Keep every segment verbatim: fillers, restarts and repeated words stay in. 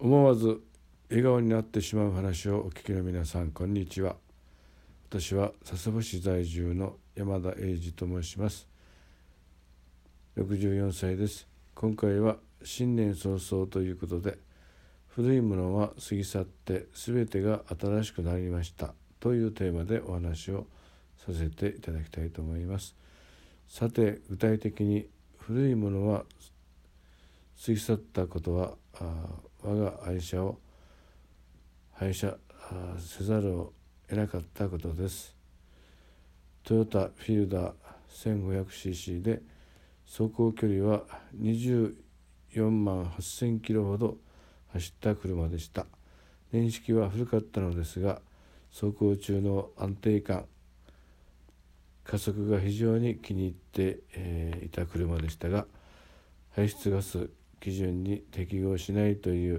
思わず笑顔になってしまう話をお聞きの皆さん、こんにちは。私は佐世保市在住の山田英二と申します。ろくじゅうよんさいです。今回は新年早々ということで、古いものは過ぎ去って全てが新しくなりましたというテーマでお話をさせていただきたいと思います。さて、具体的に古いものは過ぎ去ったことは我が愛車を廃車せざるを得なかったことです。トヨタフィルダー せんごひゃくシーシー で走行距離はにじゅうよんまんはっせんキロほど走った車でした。年式は古かったのですが、走行中の安定感、加速が非常に気に入って、えー、いた車でしたが、排出ガス基準に適合しないという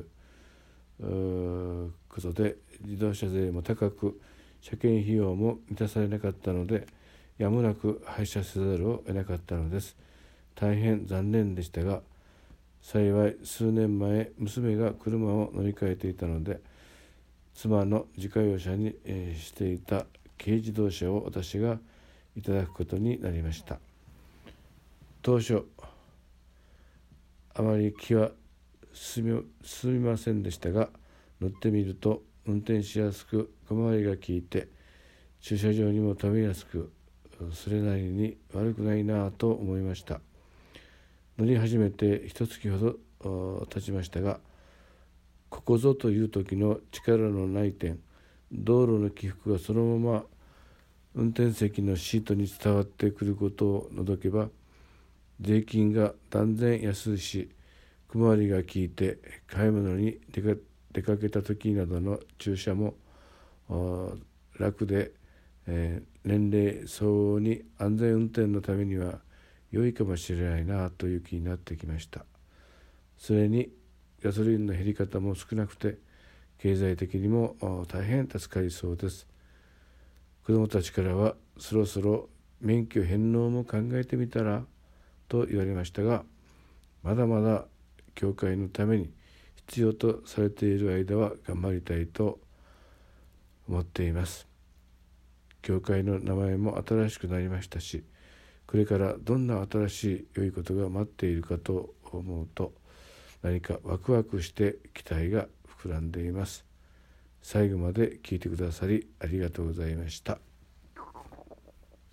ことで、自動車税も高く、車検費用も満たされなかったので、やむなく廃車せざるを得なかったのです。大変残念でしたが、幸い数年前、娘が車を乗り換えていたので、妻の自家用車に、えー、していた軽自動車を私がいただくことになりました。当初、あまり気は進み、進みませんでしたが、乗ってみると運転しやすく、小回りが利いて、駐車場にも止めやすく、それなりに悪くないなぁと思いました。乗り始めて一月ほど経ちましたが、ここぞという時の力のない点、道路の起伏がそのまま運転席のシートに伝わってくることを除けば、税金が断然安いし、小回りが利いて買い物に出か、出かけた時などの駐車も楽で、えー、年齢相応に安全運転のためには良いかもしれないなという気になってきました。それにガソリンの減り方も少なくて、経済的にも大変助かりそうです。子どもたちからはそろそろ免許返納も考えてみたらと言われましたが、まだまだ教会のために必要とされている間は頑張りたいと思っています。教会の名前も新しくなりましたし、これからどんな新しい良いことが待っているかと思うと、何かワクワクして期待が膨らんでいます。最後まで聞いてくださりありがとうございました。